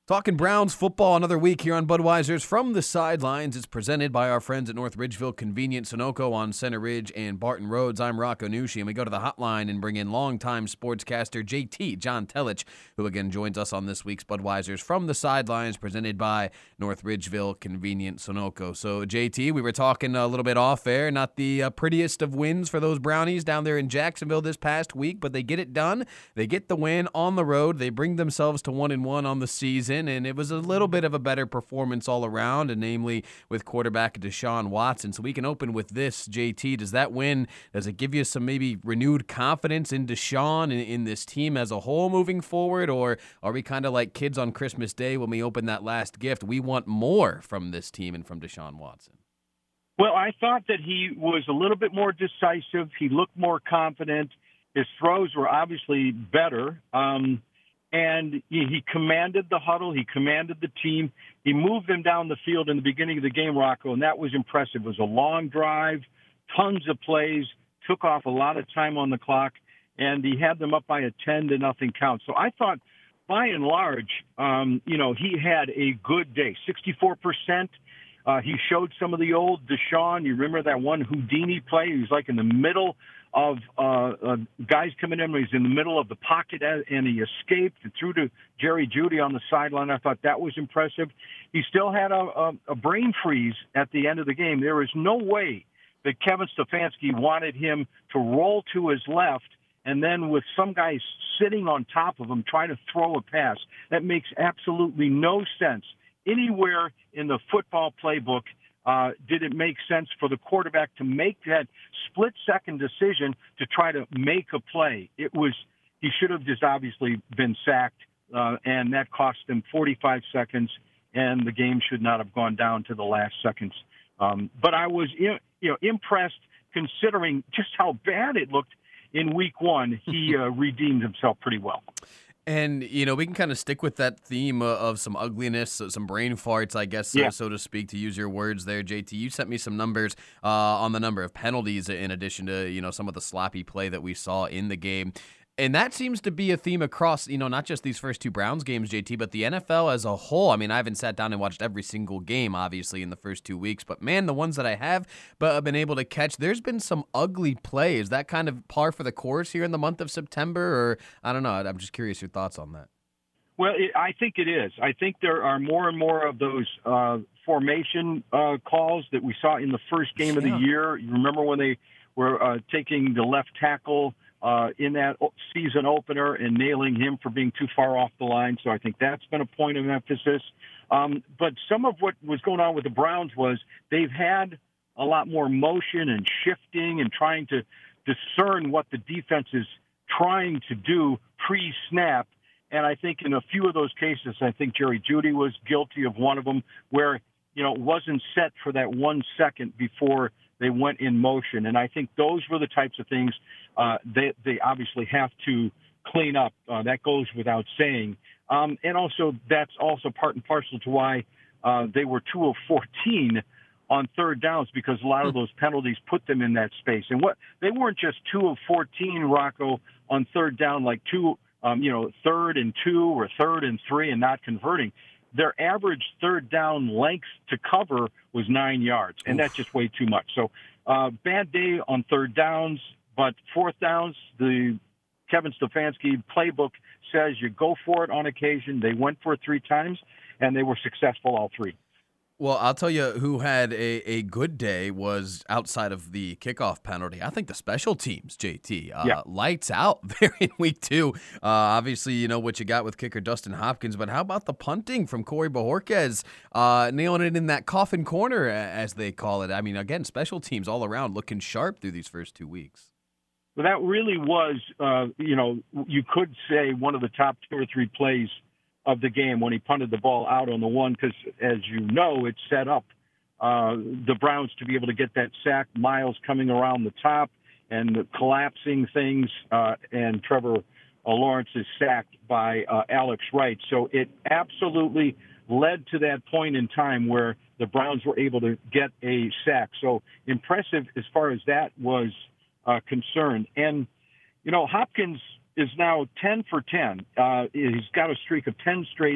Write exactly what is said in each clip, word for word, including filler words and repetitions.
Talking Browns football another week here on Budweiser's From the Sidelines. It's presented by our friends at North Ridgeville Convenient Sunoco on Center Ridge and Barton Roads. I'm Rocco Nucci, and we go to the hotline and bring in longtime sportscaster J T, John Telich, who again joins us on this week's Budweiser's From the Sidelines, presented by North Ridgeville Convenient Sunoco. So, J T, we were talking a little bit off air, not the uh, prettiest of wins for those Brownies down there in Jacksonville this past week, but they get it done. They get the win on the road. They bring themselves to one and one on the season. And it was a little bit of a better performance all around, and namely with quarterback Deshaun Watson. So we can open with this, J T. Does that win, does it give you some maybe renewed confidence in Deshaun and in this team as a whole moving forward, or are we kind of like kids on Christmas Day when we open that last gift? We want more from this team and from Deshaun Watson. Well, I thought that he was a little bit more decisive. He looked more confident. His throws were obviously better. Um And he, he commanded the huddle. He commanded the team. He moved them down the field in the beginning of the game, Rocco, and that was impressive. It was a long drive, tons of plays, took off a lot of time on the clock, and he had them up by a ten to nothing count. So I thought, by and large, um, you know, he had a good day, sixty-four percent. Uh, he showed some of the old Deshaun. You remember that one Houdini play? He was like in the middle of uh, uh, guys coming in. He's in the middle of the pocket, and he escaped and threw to Jerry Jeudy on the sideline. I thought that was impressive. He still had a, a, a brain freeze at the end of the game. There was no way that Kevin Stefanski wanted him to roll to his left and then with some guy sitting on top of him trying to throw a pass. That makes absolutely no sense. Anywhere in the football playbook uh, did it make sense for the quarterback to make that split-second decision to try to make a play. It was he should have just obviously been sacked, uh, and that cost him forty-five seconds, and the game should not have gone down to the last seconds. Um, but I was you know impressed considering just how bad it looked in week one. He uh, redeemed himself pretty well. And, you know, we can kind of stick with that theme of some ugliness, some brain farts, I guess, yeah. so, so to speak, to use your words there, J T. You sent me some numbers uh, on the number of penalties in addition to, you know, some of the sloppy play that we saw in the game. And that seems to be a theme across, you know, not just these first two Browns games, J T, but the N F L as a whole. I mean, I haven't sat down and watched every single game, obviously, in the first two weeks. But, man, the ones that I have but been able to catch, there's been some ugly play. Is that kind of par for the course here in the month of September? Or, I don't know, I'm just curious your thoughts on that. Well, it, I think it is. I think there are more and more of those uh, formation uh, calls that we saw in the first game of the year. You remember when they were uh, taking the left tackle Uh, in that season opener and nailing him for being too far off the line. So I think that's been a point of emphasis. Um, but some of what was going on with the Browns was they've had a lot more motion and shifting and trying to discern what the defense is trying to do pre-snap. And I think in a few of those cases, I think Jerry Jeudy was guilty of one of them where, you know, it wasn't set for that one second before they went in motion. And I think those were the types of things uh, they, they obviously have to clean up. Uh, that goes without saying. Um, and also that's also part and parcel to why uh, they were two of fourteen on third downs, because a lot of those penalties put them in that space. And what they weren't just two of fourteen, Rocco, on third down, like two, um, you know, third and two or third and three and not converting. Their average third down length to cover was nine yards, and Oof. That's just way too much. So uh, bad day on third downs, but fourth downs, the Kevin Stefanski playbook says you go for it on occasion. They went for it three times, and they were successful all three. Well, I'll tell you who had a, a good day was outside of the kickoff penalty. I think the special teams, J T, uh, yeah. lights out there in week two. Uh, obviously, you know what you got with kicker Dustin Hopkins, but how about the punting from Corey Bojorquez, uh, nailing it in that coffin corner, as they call it? I mean, again, special teams all around looking sharp through these first two weeks. Well, that really was, uh, you know, you could say one of the top two or three plays of the game when he punted the ball out on the one, because, as you know, it set up uh, the Browns to be able to get that sack. Miles coming around the top and collapsing things, uh, and Trevor uh, Lawrence is sacked by uh, Alex Wright. So it absolutely led to that point in time where the Browns were able to get a sack. So impressive as far as that was uh, concerned. And, you know, Hopkins is now ten for ten. Uh, he's got a streak of ten straight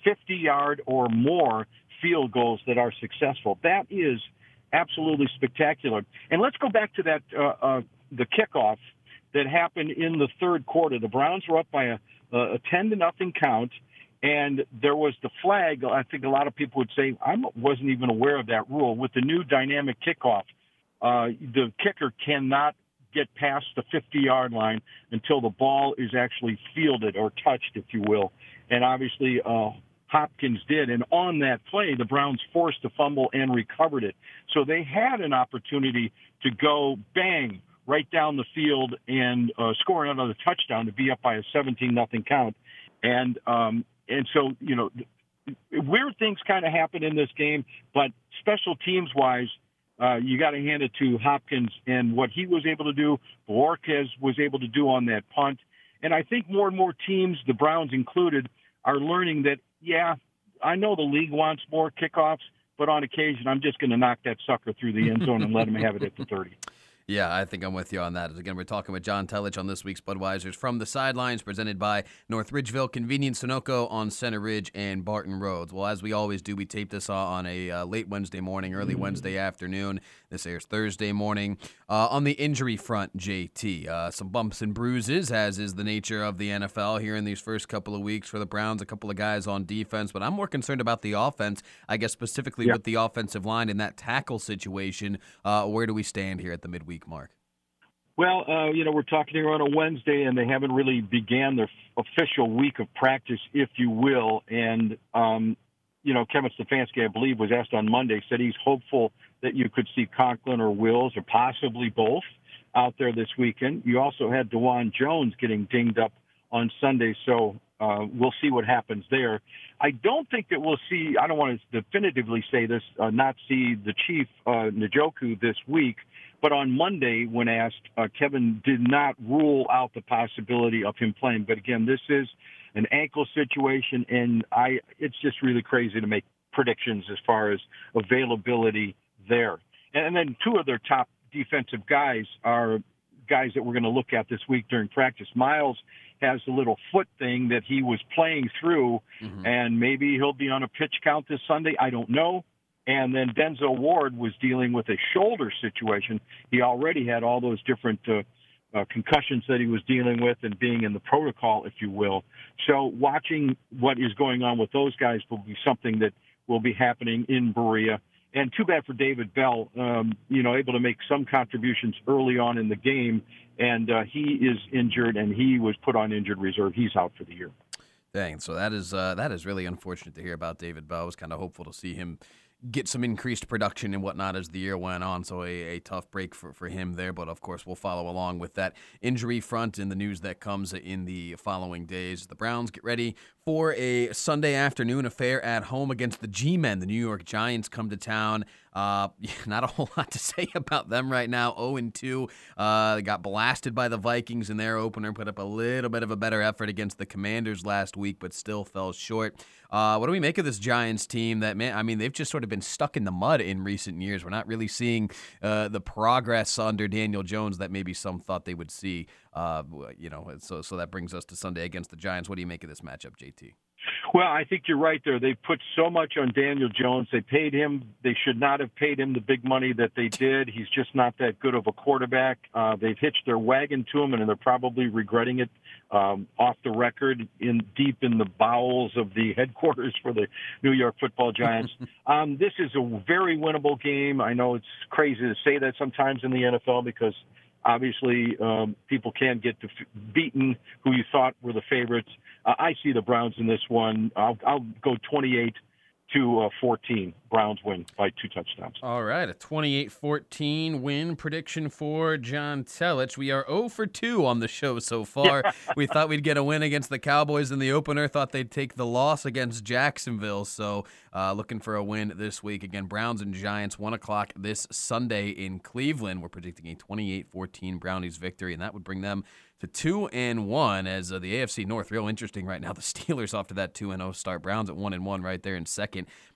fifty-yard or more field goals that are successful. That is absolutely spectacular. And let's go back to that uh, uh, the kickoff that happened in the third quarter. The Browns were up by a, a ten to nothing count, and there was the flag. I think a lot of people would say, I wasn't even aware of that rule. With the new dynamic kickoff, uh, the kicker cannot get past the fifty-yard line until the ball is actually fielded or touched, if you will. And obviously, uh, Hopkins did. And on that play, the Browns forced a fumble and recovered it. So they had an opportunity to go bang right down the field and uh, score another touchdown to be up by a seventeen nothing count. And, um, and so, you know, weird things kind of happen in this game, but special teams wise, Uh, you got to hand it to Hopkins and what he was able to do, Borges was able to do on that punt. And I think more and more teams, the Browns included, are learning that, yeah, I know the league wants more kickoffs, but on occasion I'm just going to knock that sucker through the end zone and let him have it at the thirty. Yeah, I think I'm with you on that. Again, we're talking with John Telich on this week's Budweiser's From the Sidelines, presented by North Ridgeville Convenience Sunoco on Center Ridge and Barton Roads. Well, as we always do, we tape this on a uh, late Wednesday morning, early Wednesday afternoon. This airs Thursday morning. Uh, on the injury front, J T, uh, some bumps and bruises, as is the nature of the N F L here in these first couple of weeks for the Browns, a couple of guys on defense. But I'm more concerned about the offense, I guess specifically yeah. with the offensive line in that tackle situation. Uh, where do we stand here at the midweek mark? Well, uh, you know, we're talking here on a Wednesday, and they haven't really began their official week of practice, if you will. And, um, you know, Kevin Stefanski, I believe, was asked on Monday, said he's hopeful that you could see Conklin or Wills or possibly both out there this weekend. You also had DeJuan Jones getting dinged up on Sunday, so uh, we'll see what happens there. I don't think that we'll see, I don't want to definitively say this, uh, not see the Chief uh, Njoku this week. But on Monday, when asked, uh, Kevin did not rule out the possibility of him playing. But again, this is an ankle situation, and I it's just really crazy to make predictions as far as availability there. And then two of their top defensive guys are guys that we're going to look at this week during practice. Miles has a little foot thing that he was playing through, mm-hmm. and maybe he'll be on a pitch count this Sunday. I don't know. And then Denzel Ward was dealing with a shoulder situation. He already had all those different uh, uh, concussions that he was dealing with and being in the protocol, if you will. So watching what is going on with those guys will be something that will be happening in Berea. And too bad for David Bell, um, you know, able to make some contributions early on in the game. And uh, he is injured, and he was put on injured reserve. He's out for the year. Dang, so that is uh, that is really unfortunate to hear about David Bell. I was kind of hopeful to see him get some increased production and whatnot as the year went on, so a, a tough break for, for him there. But, of course, we'll follow along with that injury front and the news that comes in the following days. The Browns get ready for a Sunday afternoon affair at home against the G-Men. The New York Giants come to town. Uh, not a whole lot to say about them right now. oh and two. Uh, they got blasted by the Vikings in their opener, put up a little bit of a better effort against the Commanders last week, but still fell short. Uh, what do we make of this Giants team that, man, I mean, they've just sort of been stuck in the mud in recent years. We're not really seeing uh, the progress under Daniel Jones that maybe some thought they would see. Uh, you know, so so that brings us to Sunday against the Giants. What do you make of this matchup, J T? Well, I think you're right there. They put so much on Daniel Jones. They paid him. They should not have paid him the big money that they did. He's just not that good of a quarterback. Uh, they've hitched their wagon to him, and they're probably regretting it um, off the record in deep in the bowels of the headquarters for the New York Football Giants. um, this is a very winnable game. I know it's crazy to say that sometimes in the N F L because obviously um, people can get def- beaten who you thought were the favorites. Uh, I see the Browns in this one. I'll, I'll go twenty-eight to fourteen. Browns win by two touchdowns. All right, a twenty-eight fourteen win prediction for John Telich. We are oh for two on the show so far. We thought we'd get a win against the Cowboys in the opener, thought they'd take the loss against Jacksonville. So uh, looking for a win this week. Again, Browns and Giants, one o'clock this Sunday in Cleveland. We're predicting a twenty-eight fourteen Brownies victory, and that would bring them to two and one as uh, the A F C North, real interesting right now. The Steelers off to that two and oh start. Browns at one and one right there in second.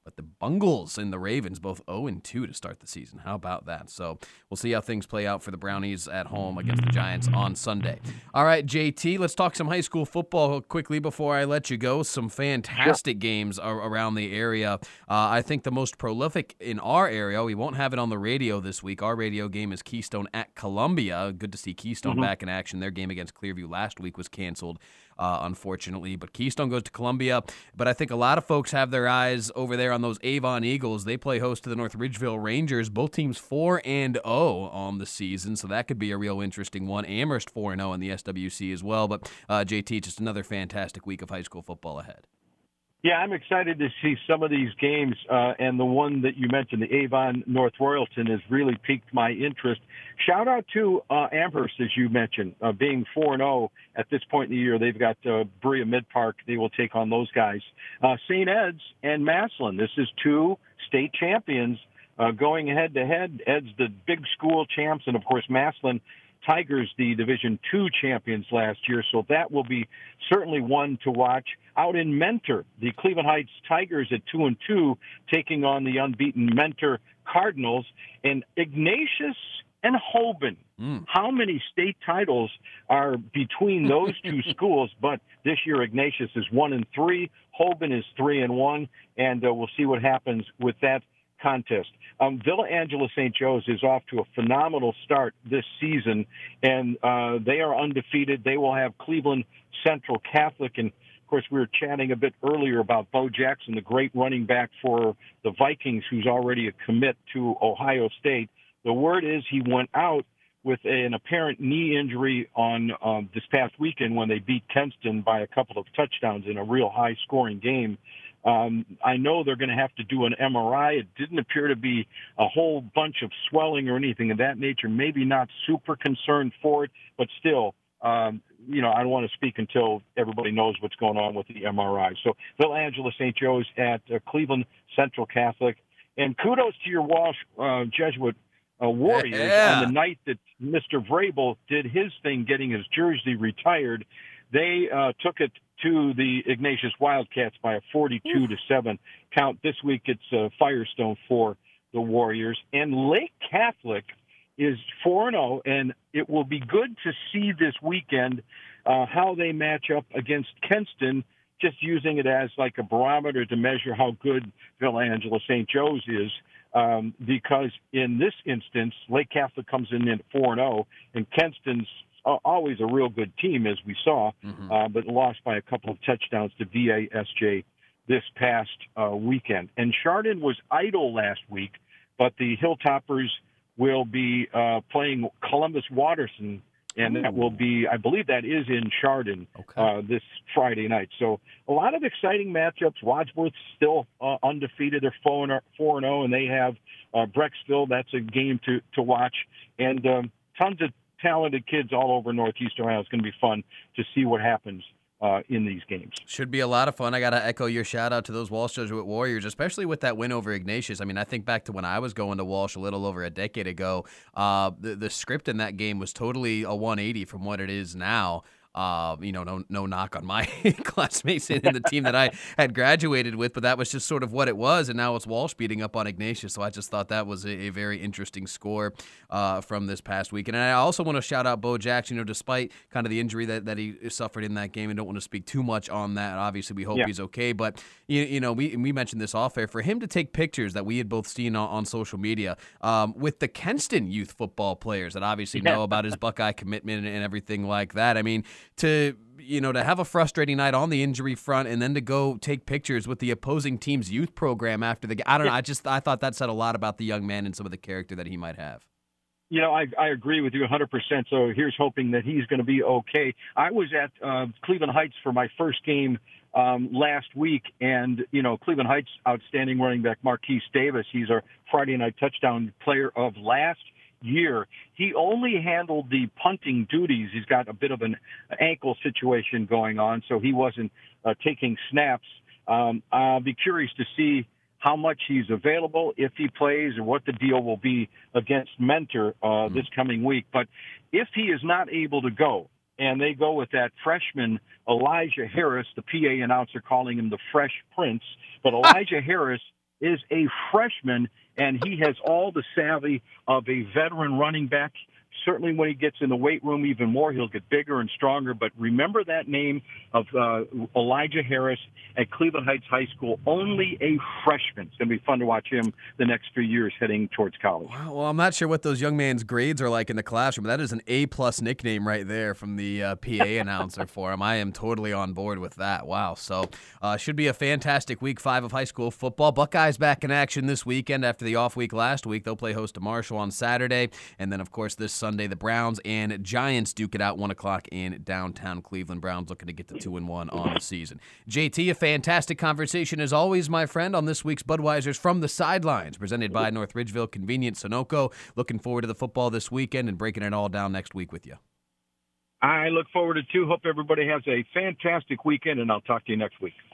But the Bungles and the Ravens both oh and two to start the season. How about that? So we'll see how things play out for the Brownies at home against the Giants on Sunday. All right, J T, let's talk some high school football quickly before I let you go. Some fantastic sure. games are around the area. Uh, I think the most prolific in our area, we won't have it on the radio this week. Our radio game is Keystone at Columbia. Good to see Keystone mm-hmm. back in action. Their game against Clearview last week was canceled. Uh, unfortunately, but Keystone goes to Columbia. But I think a lot of folks have their eyes over there on those Avon Eagles. They play host to the North Ridgeville Rangers. Both teams four and oh on the season, so that could be a real interesting one. Amherst four and oh in the S W C as well. But uh, J T, just another fantastic week of high school football ahead. Yeah, I'm excited to see some of these games, uh, and the one that you mentioned, the Avon North Royalton, has really piqued my interest. Shout out to uh, Amherst, as you mentioned, uh, being four and oh at this point in the year. They've got uh, Berea Mid-Park. They will take on those guys. Uh, Saint Ed's and Massillon. This is two state champions uh, going head-to-head. Ed's the big school champs, and, of course, Massillon Tigers, the Division two champions last year, so that will be certainly one to watch. Out in Mentor, the Cleveland Heights Tigers at two and two, taking on the unbeaten Mentor Cardinals, and Ignatius and Hoban. Mm. How many state titles are between those two schools? But this year, Ignatius is one and three, Hoban is three and one, and uh, we'll see what happens with that contest. Um, Villa Angela Saint Joe's is off to a phenomenal start this season, and uh, they are undefeated. They will have Cleveland Central Catholic, and of course we were chatting a bit earlier about Bo Jackson, the great running back for the Vikings, who's already a commit to Ohio State. The word is he went out with an apparent knee injury on um, this past weekend when they beat Kenston by a couple of touchdowns in a real high-scoring game. Um, I know they're going to have to do an M R I. It didn't appear to be a whole bunch of swelling or anything of that nature. Maybe not super concerned for it, but still, um, you know, I don't want to speak until everybody knows what's going on with the M R I. So Villa Angela Saint Joe's at uh, Cleveland Central Catholic. And kudos to your Walsh uh, Jesuit uh, Warriors yeah. on the night that Mister Vrabel did his thing getting his jersey retired. They uh, took it to the Ignatius Wildcats by a forty-two to seven count. This week it's uh, Firestone for the Warriors. And Lake Catholic is four and oh, and it will be good to see this weekend uh, how they match up against Kenston, just using it as like a barometer to measure how good Villa Angela Saint Joe's is. Um, because in this instance, Lake Catholic comes in at four and oh, and Kenston's always a real good team, as we saw, mm-hmm. uh, but lost by a couple of touchdowns to V A S J this past uh, weekend. And Chardon was idle last week, but the Hilltoppers will be uh, playing Columbus Watterson, and Ooh. that will be, I believe that is in Chardon okay. uh, this Friday night. So a lot of exciting matchups. Wadsworth's still uh, undefeated. They're four and oh, and they have uh, Brecksville. That's a game to, to watch. And um, tons of talented kids all over Northeast Ohio. It's going to be fun to see what happens uh, in these games. Should be a lot of fun. I got to echo your shout out to those Walsh Jesuit Warriors, especially with that win over Ignatius. I mean, I think back to when I was going to Walsh a little over a decade ago. Uh, the, the script in that game was totally a one eighty from what it is now. Uh, you know, no no knock on my classmates in the team that I had graduated with, but that was just sort of what it was, and now it's Walsh beating up on Ignatius, so I just thought that was a, a very interesting score uh, from this past weekend. And I also want to shout out Bo Jackson, you know, despite kind of the injury that, that he suffered in that game, and don't want to speak too much on that. Obviously, we hope yeah. he's okay, but, you, you know, we we mentioned this off air, for him to take pictures that we had both seen on, on social media um, with the Kenston youth football players that obviously yeah. know about his Buckeye commitment and, and everything like that. I mean, to you know to have a frustrating night on the injury front and then to go take pictures with the opposing team's youth program after the game. I don't know. I just I thought that said a lot about the young man and some of the character that he might have. You know, I, I agree with you one hundred percent. So here's hoping that he's going to be okay. I was at uh, Cleveland Heights for my first game um, last week, and, you know, Cleveland Heights outstanding running back Marquise Davis. He's our Friday night touchdown player of last year. He only handled the punting duties. He's got a bit of an ankle situation going on, so he wasn't uh, taking snaps. Um, I'll be curious to see how much he's available, if he plays, or what the deal will be against Mentor uh, mm-hmm. this coming week. But if he is not able to go, and they go with that freshman Elijah Harris, the P A announcer calling him the Fresh Prince, but Elijah Harris is a freshman, and he has all the savvy of a veteran running back. Certainly when he gets in the weight room even more, he'll get bigger and stronger. But remember that name of uh, Elijah Harris at Cleveland Heights High School, only a freshman. It's going to be fun to watch him the next few years heading towards college. Wow, well, I'm not sure what those young man's grades are like in the classroom, but that is an A-plus nickname right there from the uh, P A announcer for him. I am totally on board with that. Wow. So uh, should be a fantastic week five of high school football. Buckeyes back in action this weekend after the off week last week. They'll play host to Marshall on Saturday. And then, of course, this Sunday, the Browns and Giants duke it out one o'clock in downtown Cleveland. Browns looking to get to two and one on the season. J T, a fantastic conversation as always, my friend, on this week's Budweiser's From the Sidelines, presented by North Ridgeville Convenient Sunoco. Looking forward to the football this weekend and breaking it all down next week with you. I look forward to it, too. Hope everybody has a fantastic weekend, and I'll talk to you next week.